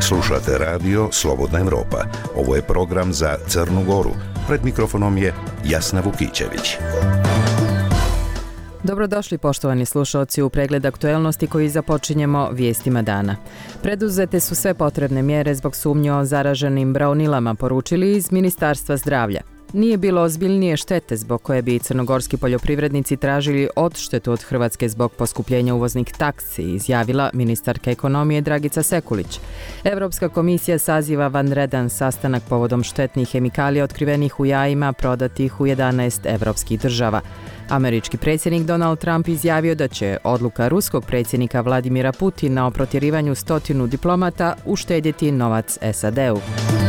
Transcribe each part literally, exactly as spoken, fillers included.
Slušate radio Slobodna Evropa. Ovo je program za Crnu Goru. Pred mikrofonom je Jasna Vukićević. Dobrodošli poštovani slušalci u pregled aktuelnosti koji započinjemo vijestima dana. Preduzete su sve potrebne mjere zbog sumnje o zaraženim braunilama, poručili iz Ministarstva zdravlja. Nije bilo ozbiljnije štete zbog koje bi crnogorski poljoprivrednici tražili odštetu od Hrvatske zbog poskupljenja uvoznih taksi, izjavila ministarka ekonomije Dragica Sekulić. Europska komisija saziva vanredan sastanak povodom štetnih hemikalija otkrivenih u jajima prodatih u jedanaest evropskih država. Američki predsjednik Donald Trump izjavio da će odluka ruskog predsjednika Vladimira Putina o protjerivanju stotinu diplomata uštedjeti novac S A D-u.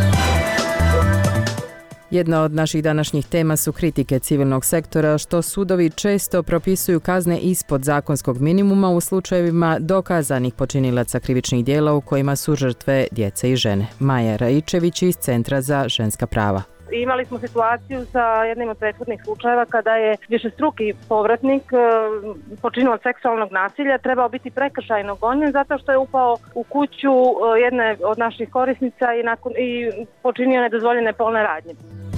Jedna od naših današnjih tema su kritike civilnog sektora što sudovi često propisuju kazne ispod zakonskog minimuma u slučajevima dokazanih počinilaca krivičnih djela u kojima su žrtve djece i žene. Maja Raičević iz Centra za ženska prava. Imali smo situaciju sa jednim od prethodnih slučajeva kada je višestruki povratnik počinilac seksualnog nasilja trebao biti prekršajno gonjen zato što je upao u kuću jedne od naših korisnica i, nakon, i počinio nedozvoljene polne radnje.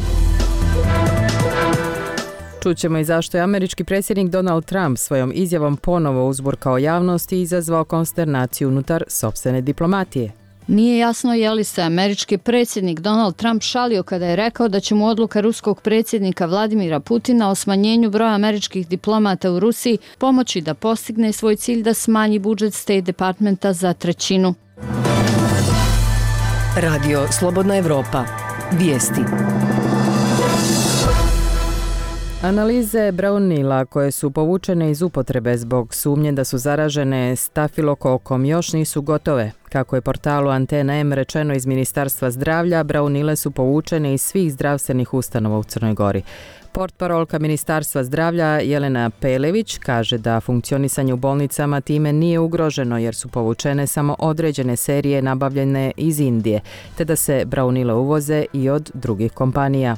Čućemo i zašto je američki predsjednik Donald Trump svojom izjavom ponovo uzburkao javnost i izazvao konsternaciju unutar sopstvene diplomatije. Nije jasno je li se američki predsjednik Donald Trump šalio kada je rekao da će mu odluka ruskog predsjednika Vladimira Putina o smanjenju broja američkih diplomata u Rusiji pomoći da postigne svoj cilj da smanji budžet State Departmenta za trećinu. Radio Slobodna Evropa. Vijesti. Analize braunila koje su povučene iz upotrebe zbog sumnje da su zaražene stafilokokom još nisu gotove. Kako je portalu Antena M rečeno iz Ministarstva zdravlja, braunile su povučene iz svih zdravstvenih ustanova u Crnoj Gori. Portparolka Ministarstva zdravlja Jelena Pelević kaže da funkcionisanje u bolnicama time nije ugroženo jer su povučene samo određene serije nabavljene iz Indije, te da se braunile uvoze i od drugih kompanija.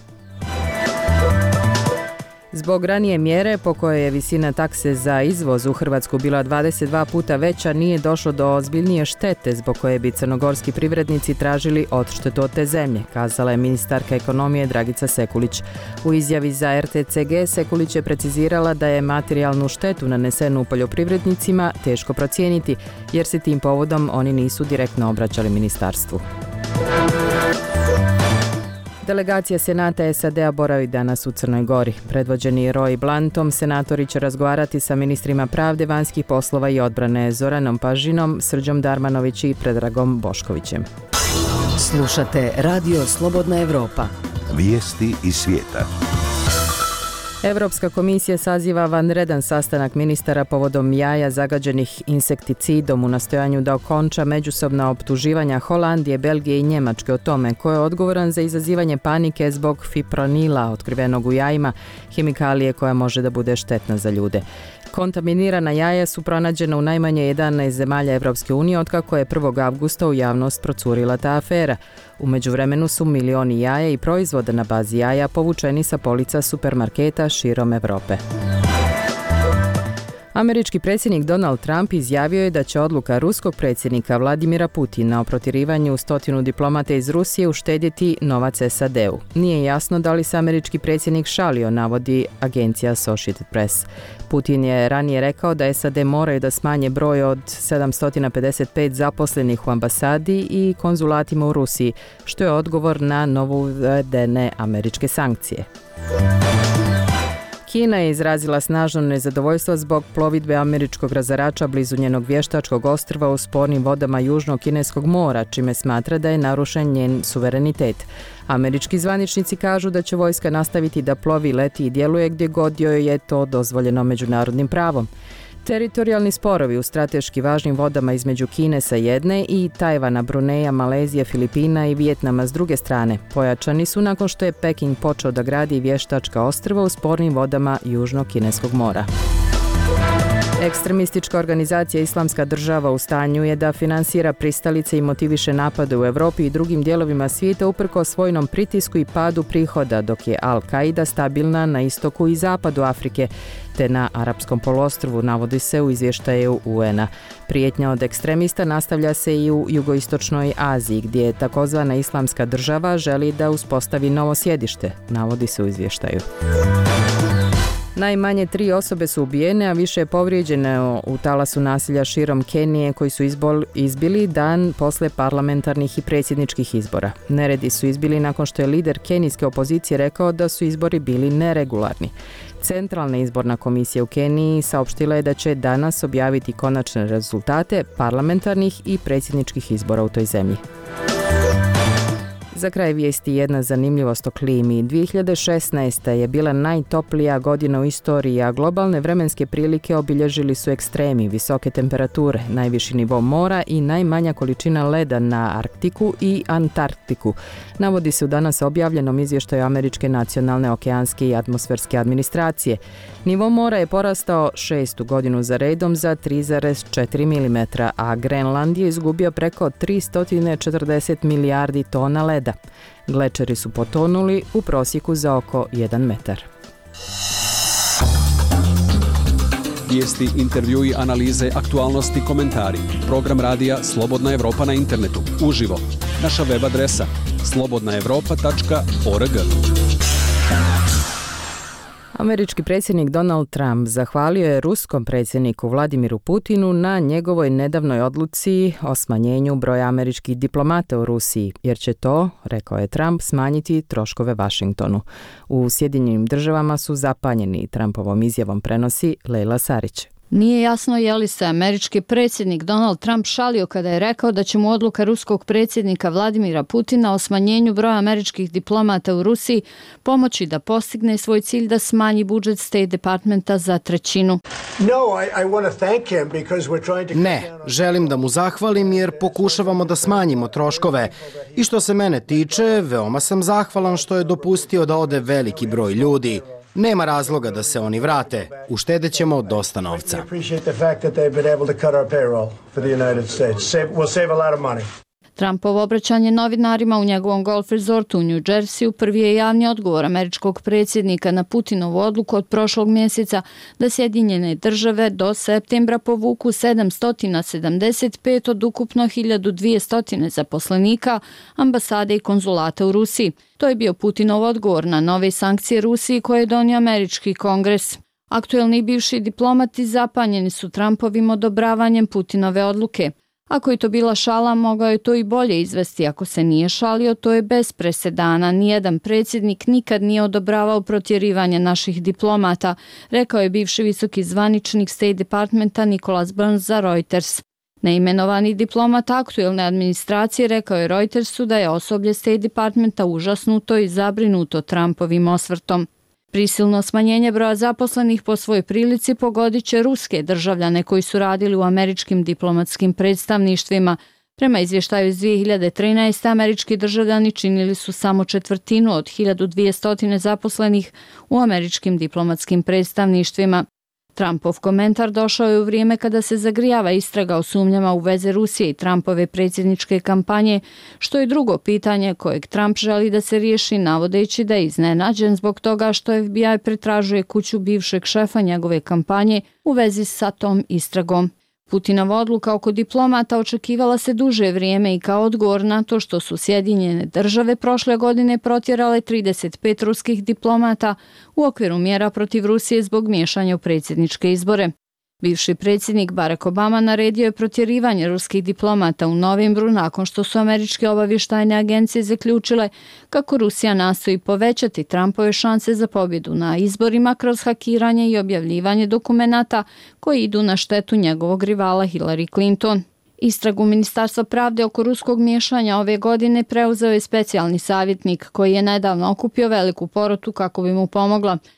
Zbog ranije mjere po kojoj je visina takse za izvoz u Hrvatsku bila dvadeset dva puta veća, nije došlo do ozbiljnije štete zbog koje bi crnogorski privrednici tražili odštetu od te zemlje, kazala je ministarka ekonomije Dragica Sekulić. U izjavi za R T C G Sekulić je precizirala da je materijalnu štetu nanesenu poljoprivrednicima teško procijeniti, jer se tim povodom oni nisu direktno obraćali ministarstvu. Delegacija Senata S A D-a boravi danas u Crnoj Gori. Predvođeni Roy Blantom, senatori će razgovarati sa ministrima pravde, vanjskih poslova i odbrane Zoranom Pažinom, Srđom Darmanović i Predragom Boškovićem. Slušate Radio Slobodna Evropa. Vijesti iz svijeta. Europska komisija saziva vanredan sastanak ministara povodom jaja zagađenih insekticidom u nastojanju da okonča međusobna optuživanja Holandije, Belgije i Njemačke o tome ko je odgovoran za izazivanje panike zbog fipronila otkrivenog u jajima, hemikalije koja može da bude štetna za ljude. Kontaminirana jaja su pronađena u najmanje jedanaest zemalja Evropske unije otkako je prvog avgusta u javnost procurila ta afera. U međuvremenu su milioni jaja i proizvoda na bazi jaja povučeni sa polica supermarketa širom Evrope. Američki predsjednik Donald Trump izjavio je da će odluka ruskog predsjednika Vladimira Putina o protjerivanju stotinu diplomata iz Rusije uštedjeti novac S A D-u. Nije jasno da li se američki predsjednik šalio, navodi agencija Associated Press. Putin je ranije rekao da S A D moraju da smanje broj od sedamsto pedeset pet zaposlenih u ambasadi i konzulatima u Rusiji, što je odgovor na novo uvedene američke sankcije. Kina je izrazila snažno nezadovoljstvo zbog plovidbe američkog razarača blizu njenog vještačkog ostrva u spornim vodama Južnog kineskog mora, čime smatra da je narušen njen suverenitet. Američki zvaničnici kažu da će vojska nastaviti da plovi, leti i djeluje gdje god joj je to dozvoljeno međunarodnim pravom. Teritorijalni sporovi u strateški važnim vodama između Kine sa jedne i Tajvana, Bruneja, Malezije, Filipina i Vijetnama s druge strane pojačani su nakon što je Peking počeo da gradi vještačka ostrva u spornim vodama Južnog kineskog mora. Ekstremistička organizacija Islamska država u stanju je da finansira pristalice i motiviše napade u Evropi i drugim dijelovima svijeta uprkos vojnom pritisku i padu prihoda, dok je Al-Qaida stabilna na istoku i zapadu Afrike, te na Arapskom poluostrvu, navodi se u izvještaju U N-a. Prijetnja od ekstremista nastavlja se i u jugoistočnoj Aziji, gdje takozvana Islamska država želi da uspostavi novo sjedište, navodi se u izvještaju. Najmanje tri osobe su ubijene, a više je povrijeđene u talasu nasilja širom Kenije koji su izbol, izbili dan posle parlamentarnih i predsjedničkih izbora. Neredi su izbili nakon što je lider kenijske opozicije rekao da su izbori bili neregularni. Centralna izborna komisija u Keniji saopštila je da će danas objaviti konačne rezultate parlamentarnih i predsjedničkih izbora u toj zemlji. Za kraj vijesti jedna zanimljivost o klimi. dvije hiljade šesnaesta. je bila najtoplija godina u istoriji, a globalne vremenske prilike obilježili su ekstremi, visoke temperature, najviši nivo mora i najmanja količina leda na Arktiku i Antarktiku. Navodi se u danas objavljenom izvještaju Američke nacionalne okeanske i atmosferske administracije. Nivo mora je porastao šestu godinu za redom za tri zarez četiri milimetra, a Grenland je izgubio preko tristo četrdeset milijardi tona leda. Glečeri su potonuli u prosjeku za oko jedan metar. Vijesti, intervjui, analize, aktualnosti, komentari. Program radija Slobodna Evropa na internetu. Uživo. Naša web adresa slobodna evropa tačka org. Američki predsjednik Donald Trump zahvalio je ruskom predsjedniku Vladimiru Putinu na njegovoj nedavnoj odluci o smanjenju broja američkih diplomata u Rusiji, jer će to, rekao je Trump, smanjiti troškove Vašingtonu. U Sjedinjenim državama su zapanjeni, Trumpovom izjavom prenosi Lejla Sarić. Nije jasno je li se američki predsjednik Donald Trump šalio kada je rekao da će mu odluka ruskog predsjednika Vladimira Putina o smanjenju broja američkih diplomata u Rusiji pomoći da postigne svoj cilj da smanji budžet State Departmenta za trećinu. Ne, želim da mu zahvalim jer pokušavamo da smanjimo troškove. I što se mene tiče, veoma sam zahvalan što je dopustio da ode veliki broj ljudi. Nema razloga da se oni vrate. Uštedjet ćemo dosta novca. Trumpovo obraćanje novinarima u njegovom golf resortu u New Jersey prvi je javni odgovor američkog predsjednika na Putinovu odluku od prošlog mjeseca da Sjedinjene države do septembra povuku sedamsto sedamdeset pet od ukupno hiljadu dvjesto zaposlenika, ambasade i konzulata u Rusiji. To je bio Putinov odgovor na nove sankcije Rusiji koje je donio američki kongres. Aktuelni bivši diplomati zapanjeni su Trumpovim odobravanjem Putinove odluke. Ako je to bila šala, mogao je to i bolje izvesti. Ako se nije šalio, to je bez presedana. Nijedan predsjednik nikad nije odobravao protjerivanje naših diplomata, rekao je bivši visoki zvaničnik State Departmenta Nicholas Burns za Reuters. Neimenovani diplomat aktuelne administracije rekao je Reutersu da je osoblje State Departmenta užasnuto i zabrinuto Trumpovim osvrtom. Prisilno smanjenje broja zaposlenih po svojoj prilici pogodit će ruske državljane koji su radili u američkim diplomatskim predstavništvima. Prema izvještaju iz dvije hiljade trinaeste. američki državljani činili su samo četvrtinu od hiljadu dvjesto zaposlenih u američkim diplomatskim predstavništvima. Trumpov komentar došao je u vrijeme kada se zagrijava istraga o sumnjama u veze Rusije i Trumpove predsjedničke kampanje, što je drugo pitanje kojeg Trump želi da se riješi, navodeći da je iznenađen zbog toga što F B I pretražuje kuću bivšeg šefa njegove kampanje u vezi sa tom istragom. Putinova odluka oko diplomata očekivala se duže vrijeme i kao odgovor na to što su Sjedinjene države prošle godine protjerale trideset pet ruskih diplomata u okviru mjera protiv Rusije zbog miješanja u predsjedničke izbore. Bivši predsjednik Barack Obama naredio je protjerivanje ruskih diplomata u novembru nakon što su američke obavještajne agencije zaključile kako Rusija nastoji povećati Trumpove šanse za pobjedu na izborima kroz hakiranje i objavljivanje dokumenata koji idu na štetu njegovog rivala Hillary Clinton. Istragu Ministarstva pravde oko ruskog miješanja ove godine preuzeo je specijalni savjetnik koji je nedavno okupio veliku porotu kako bi mu pomogla.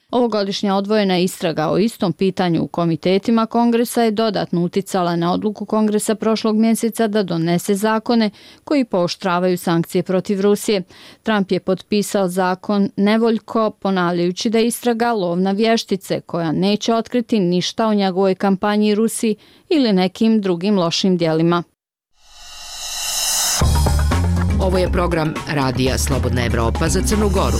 Ovogodišnja odvojena istraga o istom pitanju u komitetima Kongresa je dodatno uticala na odluku Kongresa prošlog mjeseca da donese zakone koji pooštravaju sankcije protiv Rusije. Trump je potpisao zakon nevoljko, ponavljajući da je istraga lov na vještice koja neće otkriti ništa o njegovoj kampanji Rusiji ili nekim drugim lošim djelima. Ovo je program Radija Slobodna Evropa za Crnu Goru.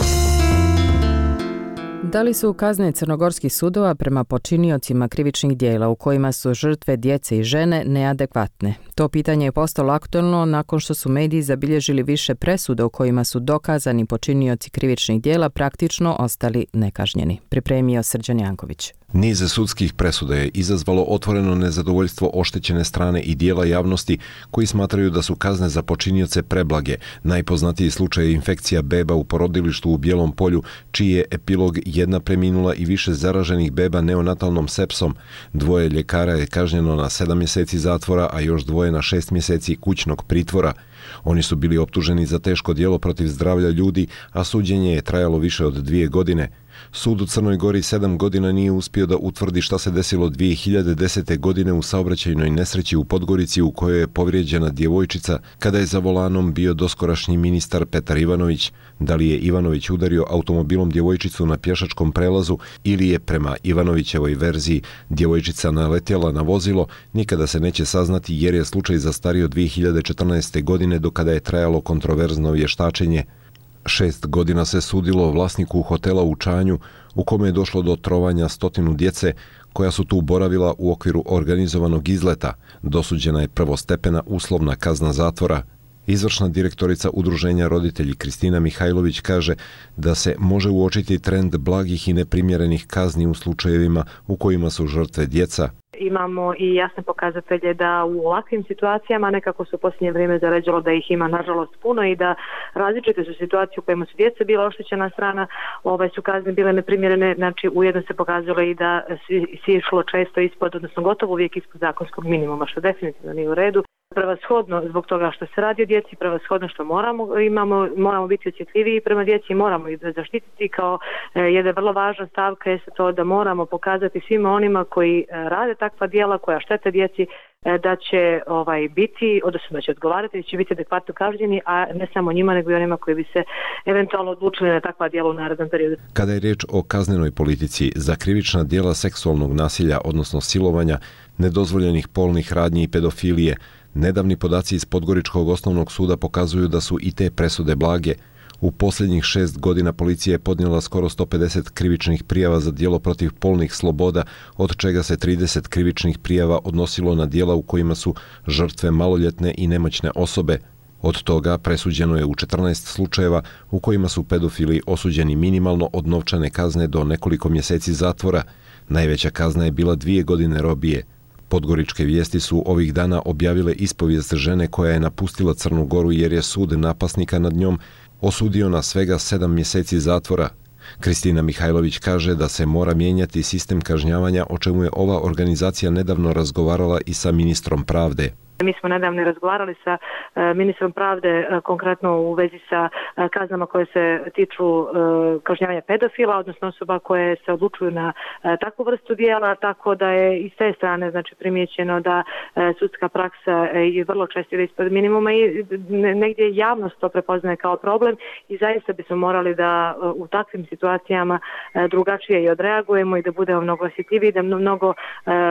Da li su kazne crnogorskih sudova prema počiniocima krivičnih djela u kojima su žrtve djece i žene neadekvatne? To pitanje je postalo aktualno nakon što su mediji zabilježili više presuda u kojima su dokazani počinioci krivičnih djela praktično ostali nekažnjeni. Pripremio Srđan Janković. Niz sudskih presuda je izazvalo otvoreno nezadovoljstvo oštećene strane i dijela javnosti koji smatraju da su kazne za počinioce preblage. Najpoznatiji slučaj je infekcija beba u porodilištu u Bijelom Polju, čiji je epilog jedna preminula i više zaraženih beba neonatalnom sepsom. Dvoje ljekara je kažnjeno na sedam mjeseci zatvora, a još dvoje na šest mjeseci kućnog pritvora. Oni su bili optuženi za teško djelo protiv zdravlja ljudi, a suđenje je trajalo više od dvije godine. Sud u Crnoj Gori sedam godina nije uspio da utvrdi šta se desilo dvije hiljade desete. godine u saobraćajnoj nesreći u Podgorici u kojoj je povrijeđena djevojčica kada je za volanom bio doskorašnji ministar Petar Ivanović. Da li je Ivanović udario automobilom djevojčicu na pješačkom prelazu ili je prema Ivanovićevoj verziji djevojčica naletjela na vozilo, nikada se neće saznati jer je slučaj zastario dvije hiljade četrnaeste. godine do kada je trajalo kontroverzno vještačenje. Šest godina se sudilo vlasniku hotela u Čanju u kome je došlo do trovanja stotinu djece koja su tu boravila u okviru organizovanog izleta. Dosuđena je prvostepena uslovna kazna zatvora. Izvršna direktorica udruženja Roditelji Kristina Mihajlović kaže da se može uočiti trend blagih i neprimjerenih kazni u slučajevima u kojima su žrtve djeca. Imamo i jasne pokazatelje da u ovakvim situacijama nekako su u posljednje vrijeme zaleđalo da ih ima nažalost puno i da različite su situacije u kojima su djeca bila oštećena strana, ovaj su kazne bile neprimjerene, znači ujedno se pokazalo i da si išlo često ispod, odnosno gotovo uvijek ispod zakonskog minimuma, što definitivno nije u redu. Prevashodno zbog toga što se radi o djeci, prevashodno što moramo, imamo, moramo biti osjetljiviji prema djeci i moramo ih zaštititi kao e, jedna vrlo važna stavka je to da moramo pokazati svima onima koji e, rade takva djela koja štete djeci e, da će ovaj biti, odnosno da će odgovarati, da će biti adekvatno kažnjeni, a ne samo njima nego i onima koji bi se eventualno odlučili na takva djela u narednom periodu. Kada je riječ o kaznenoj politici, za krivična djela seksualnog nasilja, odnosno silovanja, nedozvoljenih polnih radnji i pedofilije, nedavni podaci iz Podgoričkog osnovnog suda pokazuju da su i te presude blage. U posljednjih šest godina policija je podnijela skoro sto pedeset krivičnih prijava za djelo protiv polnih sloboda, od čega se trideset krivičnih prijava odnosilo na djela u kojima su žrtve maloljetne i nemoćne osobe. Od toga presuđeno je u četrnaest slučajeva u kojima su pedofili osuđeni minimalno od novčane kazne do nekoliko mjeseci zatvora. Najveća kazna je bila dvije godine robije. Podgoričke vijesti su ovih dana objavile ispovijest žene koja je napustila Crnu Goru jer je sud napasnika nad njom osudio na svega sedam mjeseci zatvora. Kristina Mihajlović kaže da se mora mijenjati sistem kažnjavanja, o čemu je ova organizacija nedavno razgovarala i sa ministrom pravde. Mi smo nedavno razgovarali sa e, ministrom pravde e, konkretno u vezi sa e, kaznama koje se tiču e, kažnjavanja pedofila, odnosno osoba koje se odlučuju na e, takvu vrstu djela, tako da je i s te strane znači primijećeno da e, sudska praksa je vrlo često ide ispod minimuma i ne, negdje javnost to prepoznaje kao problem i zaista bismo morali da e, u takvim situacijama e, drugačije i odreagujemo i da budemo mnogo osjetljiviji, da mnogo e,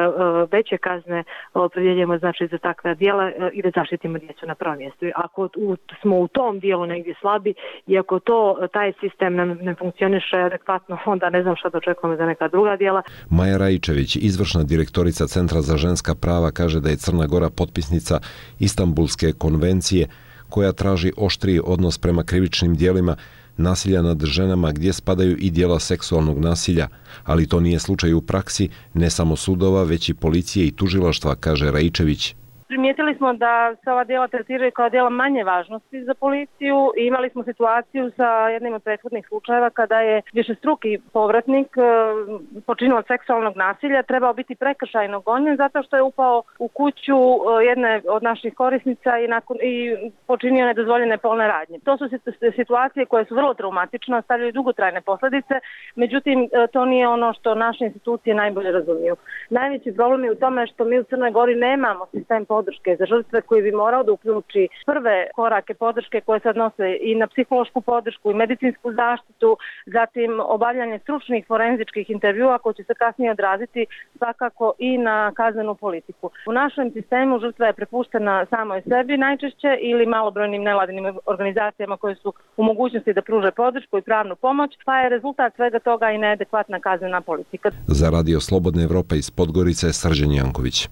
veće kazne opredjeljujemo znači za takve djela i da zaštitimo djecu na prvom mjestu. Ako u, smo u tom dijelu negdje slabi i ako to, taj sistem ne, ne funkcioniše adekvatno, onda ne znam šta da očekujemo za neka druga djela. Maja Raičević, izvršna direktorica Centra za ženska prava, kaže da je Crna Gora potpisnica Istanbulske konvencije koja traži oštriji odnos prema krivičnim djelima nasilja nad ženama gdje spadaju i djela seksualnog nasilja, ali to nije slučaj u praksi ne samo sudova, već i policije i tužilaštva, kaže Raičević. Primijetili smo da se ova djela tretiraju kao djela manje važnosti za policiju i imali smo situaciju sa jednim od prethodnih slučajeva kada je višestruki povratnik počinilac seksualnog nasilja trebao biti prekršajno gonjen zato što je upao u kuću jedne od naših korisnica i, nakon, i počinio nedozvoljene polne radnje. To su situacije koje su vrlo traumatične, ostavljaju dugotrajne posljedice, međutim to nije ono što naše institucije najbolje razumiju. Najveći problem je u tome što mi u Crnoj Gori nemamo sistem podrške za žrtve koji bi morao da uključi prve korake podrške koje se odnose i na psihološku podršku i medicinsku zaštitu, zatim obavljanje stručnih forenzičkih intervjua koji će se kasnije odraziti svakako i na kaznenu politiku. U našem sistemu žrtva je prepuštena samoj sebi najčešće ili malobrojnim nevladinim organizacijama koje su u mogućnosti da pruže podršku i pravnu pomoć, pa je rezultat svega toga i neadekvatna kaznena politika. Za Radio Slobodna Evropa iz Podgorice, Srđan Janković.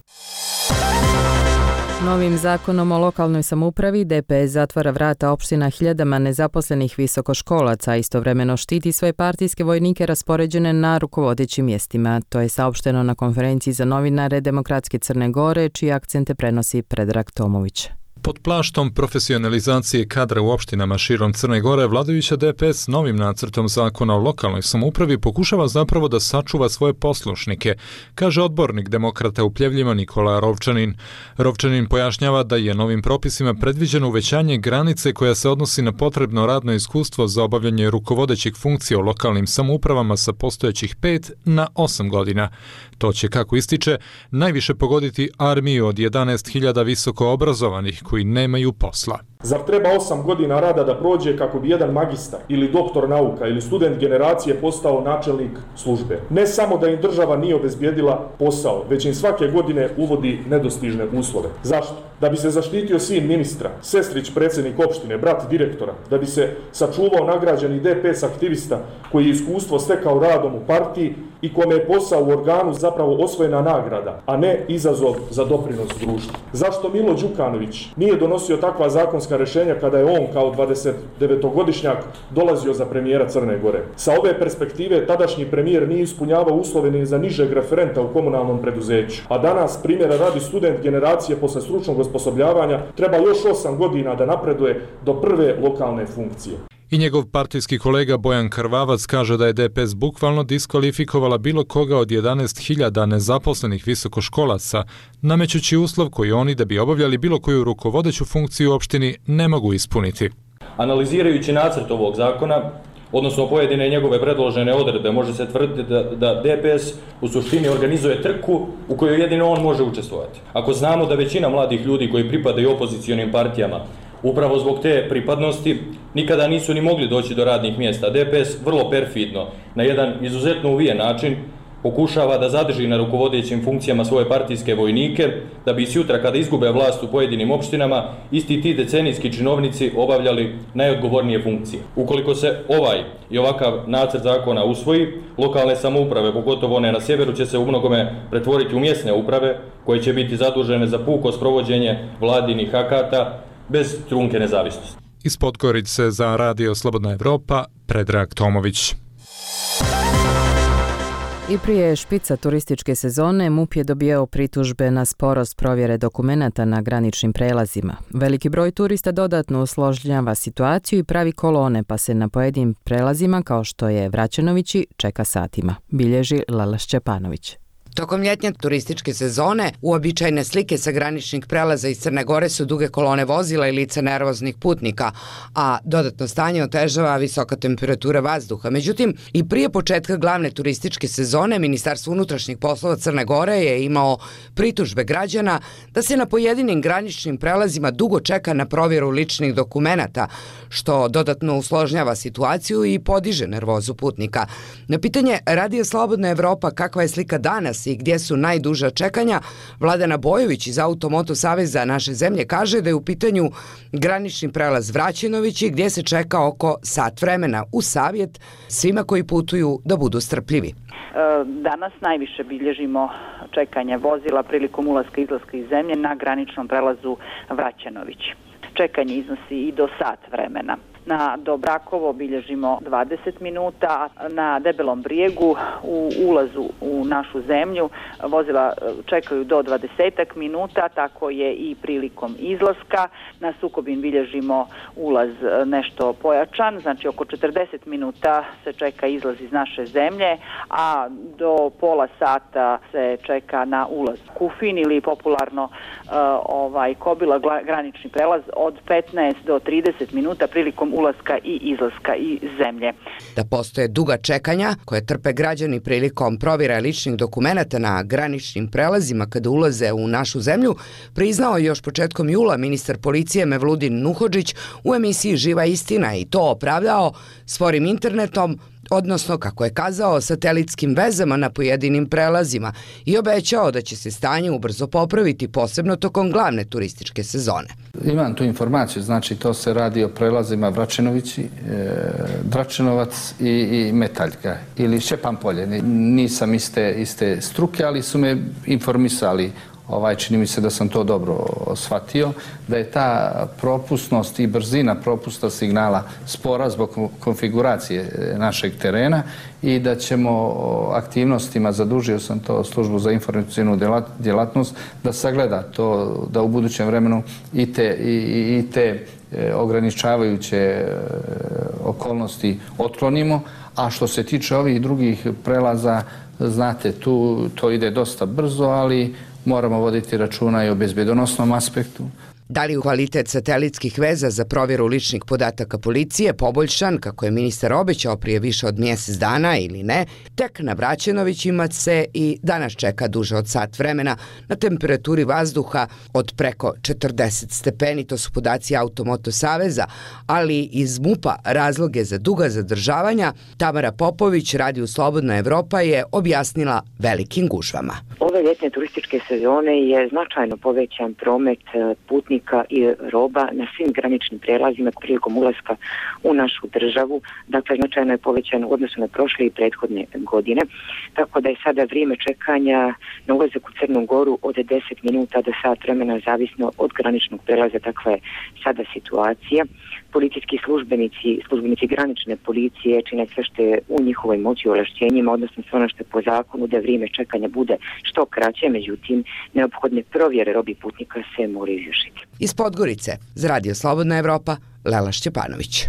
Novim zakonom o lokalnoj samoupravi D P S zatvara vrata opština hiljadama nezaposlenih visokoškolaca, a istovremeno štiti svoje partijske vojnike raspoređene na rukovodećim mjestima. To je saopšteno na konferenciji za novinare Demokratske Crne Gore, čije akcente prenosi Predrag Tomović. Pod plaštom profesionalizacije kadra u opštinama širom Crne Gore, vladajuća D P S novim nacrtom zakona o lokalnoj samoupravi pokušava zapravo da sačuva svoje poslušnike, kaže odbornik demokrata u Pljevljima Nikola Rovčanin. Rovčanin pojašnjava da je novim propisima predviđeno uvećanje granice koja se odnosi na potrebno radno iskustvo za obavljanje rukovodećih funkcija u lokalnim samoupravama sa postojećih pet na osam godina. To će, kako ističe, najviše pogoditi armiju od jedanaest hiljada visoko obrazovanih koji nemaju posla. Zar treba osam godina rada da prođe kako bi jedan magistar ili doktor nauka ili student generacije postao načelnik službe? Ne samo da im država nije obezbijedila posao, već im svake godine uvodi nedostižne uslove. Zašto? Da bi se zaštitio sin ministra, sestrić predsjednik opštine, brat direktora, da bi se sačuvao nagrađeni D P S aktivista koji je iskustvo stekao radom u partiji i kome je posao u organu zapravo osvojena nagrada, a ne izazov za doprinos društvu. Zašto Milo Đukanović nije donosio takva zakonska rješenja kada je on kao dvadesetdevetogodišnjak dolazio za premijera Crne Gore? Sa ove perspektive tadašnji premijer nije ispunjavao uslove ni za nižeg referenta u komunalnom preduzeću. A danas, primjera radi, student generacije posle stručnog osposobljavanja treba još osam godina da napreduje do prve lokalne funkcije. I njegov partijski kolega Bojan Krvavac kaže da je D P S bukvalno diskvalifikovala bilo koga od jedanaest hiljada nezaposlenih visokoškolaca, namećući uslov koji oni, da bi obavljali bilo koju rukovodeću funkciju u opštini, ne mogu ispuniti. Analizirajući nacrt ovog zakona, odnosno pojedine njegove predložene odredbe, može se tvrditi da, da D P S u suštini organizuje trku u kojoj jedino on može učestvovati. Ako znamo da većina mladih ljudi koji pripadaju opozicionim partijama upravo zbog te pripadnosti nikada nisu ni mogli doći do radnih mjesta, D P S vrlo perfidno, na jedan izuzetno uvijen način, pokušava da zadrži na rukovodećim funkcijama svoje partijske vojnike, da bi sutra kada izgube vlast u pojedinim opštinama, isti ti decenijski činovnici obavljali najodgovornije funkcije. Ukoliko se ovaj i ovakav nacrt zakona usvoji, lokalne samouprave, pogotovo one na sjeveru, će se u mnogome pretvoriti u mjesne uprave, koje će biti zadužene za puko sprovođenje vladinih akata, bez trunke nezavisnosti. Iz Podgorice za Radio Slobodna Evropa, Predrag Tomović. I prije špica turističke sezone M U P je dobijao pritužbe na sporost provjere dokumenata na graničnim prelazima. Veliki broj turista dodatno usložnjava situaciju i pravi kolone, pa se na pojedinim prelazima, kao što je Vraćenovići, čeka satima, bilježi Lala Šćepanović. Tokom ljetnje turističke sezone uobičajene slike sa graničnih prelaza iz Crne Gore su duge kolone vozila i lica nervoznih putnika, a dodatno stanje otežava visoka temperatura vazduha. Međutim, i prije početka glavne turističke sezone Ministarstvo unutrašnjih poslova Crne Gore je imao pritužbe građana da se na pojedinim graničnim prelazima dugo čeka na provjeru ličnih dokumenata, što dodatno usložnjava situaciju i podiže nervozu putnika. Na pitanje Radio Slobodna Evropa kakva je slika danas i gdje su najduža čekanja, Vladana Bojović iz Automoto saveza naše zemlje kaže da je u pitanju granični prelaz Vraćenovići gdje se čeka oko sat vremena. U savjet svima koji putuju da budu strpljivi. Danas najviše bilježimo čekanje vozila prilikom ulaska i izlaska iz zemlje na graničnom prelazu Vraćenović. Čekanje iznosi i do sat vremena. Na Dobrakovo bilježimo dvadeset minuta, na Debelom brijegu u ulazu u našu zemlju vozila čekaju do dvadeset minuta, tako je i prilikom izlaska. Na Sukobin bilježimo ulaz nešto pojačan, znači oko četrdeset minuta se čeka izlaz iz naše zemlje, a do pola sata se čeka na ulaz. Kufin ili popularno uh, ovaj Kobila granični prelaz od petnaest do trideset minuta prilikom ulaska i izlaska iz zemlje. Da postoje duga čekanja koje trpe građani prilikom provjera ličnih dokumenata na graničnim prelazima kada ulaze u našu zemlju, priznao je još početkom jula ministar policije Mevludin Nuhodžić u emisiji Živa istina i to opravdao sporim internetom, odnosno, kako je kazao, satelitskim vezama na pojedinim prelazima i obećao da će se stanje ubrzo popraviti, posebno tokom glavne turističke sezone. Imam tu informaciju, znači to se radi o prelazima Vračenovići, e, Dračenovac i, i Metaljka ili Šćepan-Polje. Nisam iste, iste struke, ali su me informisali. Ovaj, čini mi se da sam to dobro shvatio, da je ta propusnost i brzina propusta signala spora zbog konfiguracije našeg terena i da ćemo aktivnostima, zadužio sam to službu za informacijnu djelatnost, da sagleda to, da u budućem vremenu i te, i, i te ograničavajuće okolnosti otklonimo, a što se tiče ovih drugih prelaza, znate, tu to ide dosta brzo, ali moramo voditi računa i o bezbjedonosnom aspektu. Da li je kvalitet satelitskih veza za provjeru ličnih podataka policije poboljšan, kako je ministar obećao prije više od mjesec dana ili ne, tek na Vraćenovićima se i danas čeka duže od sat vremena na temperaturi vazduha od preko četrdeset stepeni, to su podaci Automoto Saveza, ali iz MUP-a razloge za duga zadržavanja Tamara Popović, Radio Slobodna Evropa, je objasnila velikim gužvama. Ove ljetne turističke sezone je značajno povećan promet putnika i roba na svim graničnim prelazima prilikom ulaska u našu državu. Dakle, značajno je povećan u odnosu na prošle i prethodne godine. Tako da je sada vrijeme čekanja na ulazak u Crnu Goru od deset minuta do sat vremena, zavisno od graničnog prelaza. Takva je sada situacija. Policijski službenici, službenici granične policije čine sve što je u njihovoj moći i ovlašćenjima, odnosno sve ono što je po zakonu, da vrijeme čekanja bude što kraće, međutim, neophodne provjere robi putnika se moraju izvršiti. Iz Podgorice, za Radio Slobodna Evropa, Lela Šćepanović.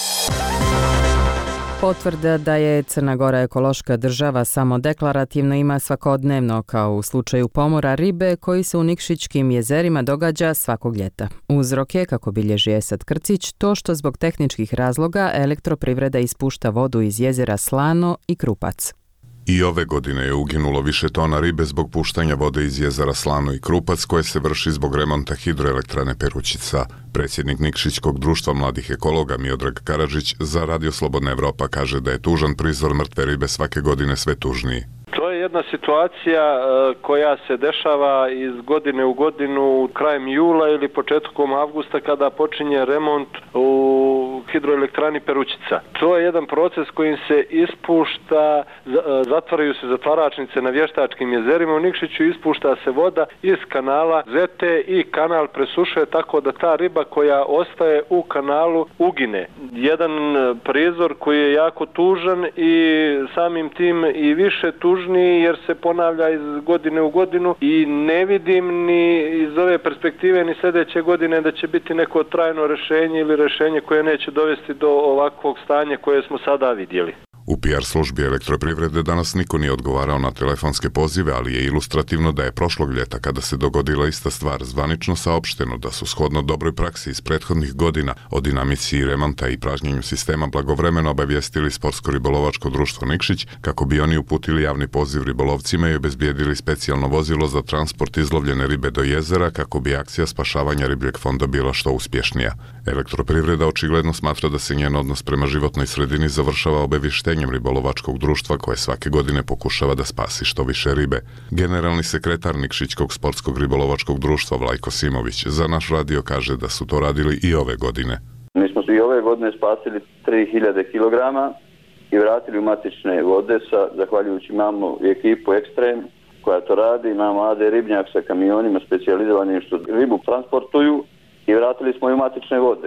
Potvrda da je Crna Gora ekološka država samo deklarativno ima svakodnevno, kao u slučaju pomora ribe koji se u Nikšićkim jezerima događa svakog ljeta. Uzrok je, kako bilježi Esad Krcić, to što zbog tehničkih razloga elektroprivreda ispušta vodu iz jezera Slano i Krupac. I ove godine je uginulo više tona ribe zbog puštanja vode iz jezera Slano i Krupac, koje se vrši zbog remonta hidroelektrane Perućica. Predsjednik Nikšićkog društva mladih ekologa Miodrag Karadžić za Radio Slobodna Evropa kaže da je tužan prizor mrtve ribe svake godine sve tužniji. To je jedna situacija koja se dešava iz godine u godinu krajem jula ili početkom avgusta kada počinje remont u hidroelektrani Perućica. To je jedan proces kojim se ispušta, zatvaraju se zatvaračnice na Vještačkim jezerima. U Nikšiću ispušta se voda iz kanala Zete i kanal presušuje tako da ta riba koja ostaje u kanalu ugine. Jedan prizor koji je jako tužan i samim tim i više tužniji jer se ponavlja iz godine u godinu i ne vidim ni iz ove perspektive ni sljedeće godine da će biti neko trajno rješenje ili rješenje koje neće dovesti do ovakvog stanja koje smo sada vidjeli. U P R službi elektroprivrede danas niko nije odgovarao na telefonske pozive, ali je ilustrativno da je prošlog ljeta, kada se dogodila ista stvar, zvanično saopšteno da su shodno dobroj praksi iz prethodnih godina o dinamici remonta i pražnjenju sistema blagovremeno obavijestili Sportsko-ribolovačko društvo Nikšić kako bi oni uputili javni poziv ribolovcima i obezbijedili specijalno vozilo za transport izlovljene ribe do jezera kako bi akcija spašavanja ribljeg fonda bila što uspješnija. Elektroprivreda očigledno smatra da se njen odnos prema životnoj sredini završava obavještenjem ribolovačkog društva koje svake godine pokušava da spasi što više ribe. Generalni sekretar Nikšićkog sportskog ribolovačkog društva Vlajko Simović za naš radio kaže da su to radili i ove godine. Mi smo i ove godine spasili tri hiljade kilograma i vratili u matične vode sa, zahvaljujući imamo ekipu Ekstrem koja to radi, imamo A D Ribnjak sa kamionima specijalizovanim što ribu transportuju i vratili smo i u matične vode.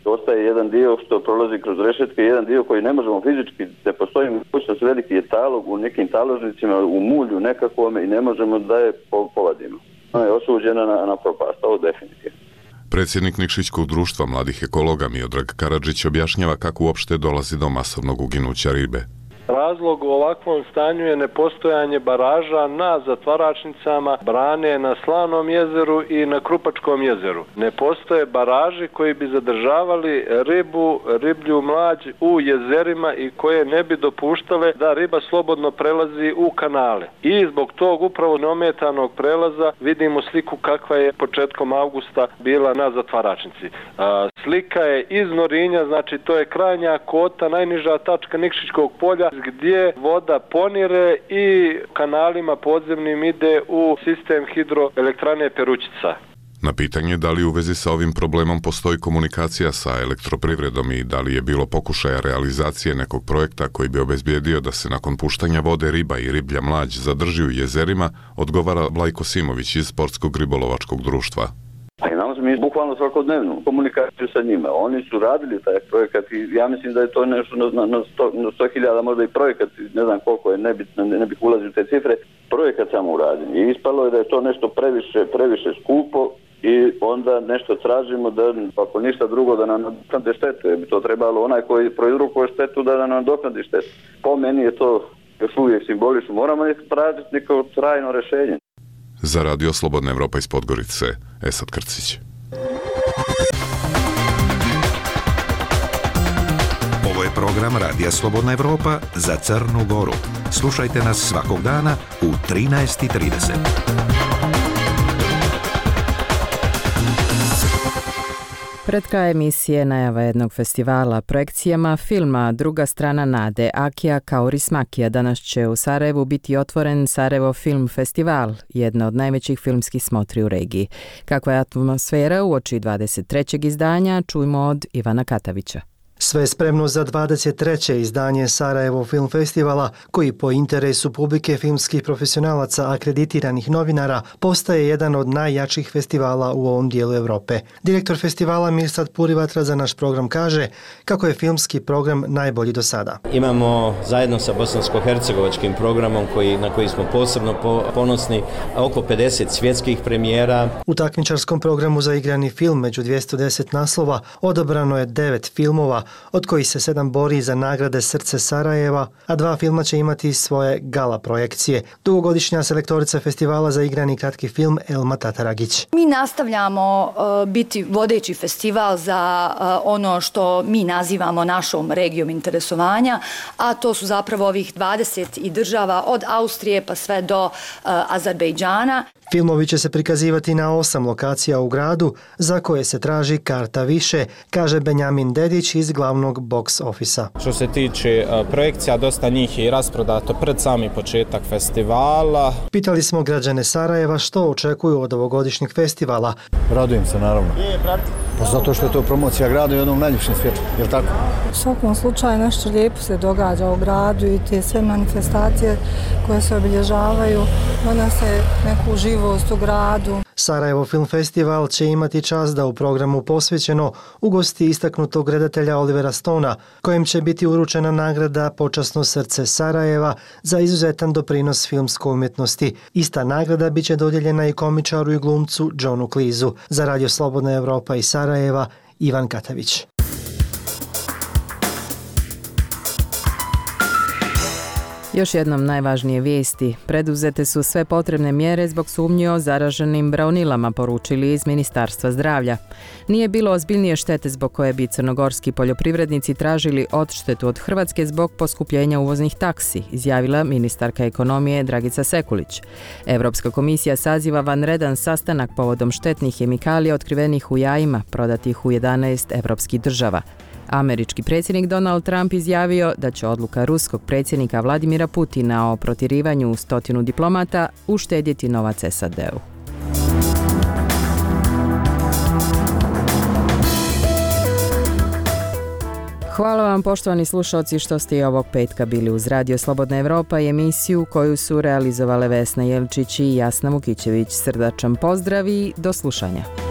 ostaje jedan dio što prolazi kroz rešetke, jedan dio koji ne možemo fizički, ne postoji mogućnost, veliki je talog u nekim taložnicima, u mulju nekakvome i ne možemo da je povadimo. Ona je osuđena na, na propast, ovo definitivno. Predsjednik Nikšićkog društva mladih ekologa Miodrag Karadžić objašnjava kako uopšte dolazi do masovnog uginuća ribe. Razlog u ovakvom stanju je nepostojanje baraža na zatvaračnicama, brane na Slanom jezeru i na Krupačkom jezeru. Ne postoje baraži koji bi zadržavali ribu, riblju mlađ u jezerima i koje ne bi dopuštale da riba slobodno prelazi u kanale. I zbog tog upravo neometanog prelaza vidimo sliku kakva je početkom avgusta bila na zatvaračnici. A, slika je iz Norinja, znači to je krajnja kota, najniža tačka Nikšićkog polja, gdje voda ponire i kanalima podzemnim ide u sistem hidroelektrane Perućica. Na pitanje da li u vezi sa ovim problemom postoji komunikacija sa elektroprivredom i da li je bilo pokušaja realizacije nekog projekta koji bi obezbijedio da se nakon puštanja vode riba i riblja mlađ zadrži u jezerima, odgovara Vlajko Simović iz Sportskog ribolovačkog društva. Pa imamo mi bukvalno svakodnevnu komunikaciju sa njima. Oni su radili taj projekat i ja mislim da je to nešto na, na, sto, na sto hiljada, možda i projekat, ne znam koliko je, ne, bit, ne, ne bih ulazio u te cifre, projekat samo urađen. I ispalo je da je to nešto previše, previše skupo i onda nešto tražimo da, ako ništa drugo, da nam nadoknade štetu. Jer bi to trebalo onaj koji proizrukuje štetu da nam nadoknadi štetu. Po meni je to još uvijek simbolično. Moramo tražiti neko trajno rješenje. Za Radio Slobodna Evropa iz Podgorice, Esad Krcić. Ovo je program Radija Slobodna Evropa za Crnu Goru. Slušajte nas svakog dana u trinaest i trideset. Pred kraj emisije najava jednog festivala projekcijama filma Druga strana nade Akija Kaurismakija. Danas će u Sarajevu biti otvoren Sarajevo Film Festival, jedna od najvećih filmskih smotri u regiji. Kakva je atmosfera uoči dvadeset trećeg izdanja, čujmo od Ivana Katavića. Sve je spremno za dvadeset treće izdanje Sarajevo Film Festivala, koji po interesu publike filmskih profesionalaca akreditiranih novinara postaje jedan od najjačih festivala u ovom dijelu Evrope. Direktor festivala Mirsad Purivatra za naš program kaže kako je filmski program najbolji do sada. Imamo zajedno sa bosansko-hercegovačkim programom koji, na koji smo posebno po, ponosni, oko pedeset svjetskih premijera. U takmičarskom programu za igrani film među dvjesto deset naslova odabrano je devet filmova, od kojih se sedam bori za nagrade Srce Sarajeva, a dva filma će imati svoje gala projekcije. Dugogodišnja selektorica festivala za igrani kratki film Elma Tataragić. Mi nastavljamo uh, biti vodeći festival za uh, ono što mi nazivamo našom regijom interesovanja, a to su zapravo ovih dvadeset i država od Austrije pa sve do uh, Azerbejdžana. Filmovi će se prikazivati na osam lokacija u gradu, za koje se traži karta više, kaže Benjamin Dedić iz glavnog box ofisa. Što se tiče uh, projekcija, dosta njih je i rasprodato pred sami početak festivala. Pitali smo građane Sarajeva što očekuju od ovogodišnjeg festivala. Radujem se, naravno. Pa zato što je to promocija grada i jednom najljepšem svijetu, je li tako? U svakom slučaju nešto lijepo se događa u gradu i te sve manifestacije koje se obilježavaju, donose neku živost u gradu. Sarajevo Film Festival će imati čast da u programu posvećeno ugosti istaknutog redatelja Olivera Stona, kojem će biti uručena nagrada Počasno srce Sarajeva za izuzetan doprinos filmskoj umjetnosti. Ista nagrada biće dodijeljena i komičaru i glumcu Johnu Cleeseu. Za Radio Slobodna Evropa iz Sarajeva, Ivan Katavić. Još jednom najvažnije vijesti. Preduzete su sve potrebne mjere zbog sumnje o zaraženim braunilama, poručili iz Ministarstva zdravlja. Nije bilo ozbiljnije štete zbog koje bi crnogorski poljoprivrednici tražili odštetu od Hrvatske zbog poskupljenja uvoznih taksi, izjavila ministarka ekonomije Dragica Sekulić. Europska komisija saziva vanredan sastanak povodom štetnih hemikalija otkrivenih u jajima, prodatih u jedanaest evropskih država. Američki predsjednik Donald Trump izjavio da će odluka ruskog predsjednika Vladimira Putina o protjerivanju stotinu diplomata uštedjeti novac S A D-u. Hvala vam, poštovani slušalci, što ste i ovog petka bili uz Radio Slobodna Evropa i emisiju koju su realizovale Vesna Jelčić i Jasna Vukićević. Srdačan pozdrav i do slušanja.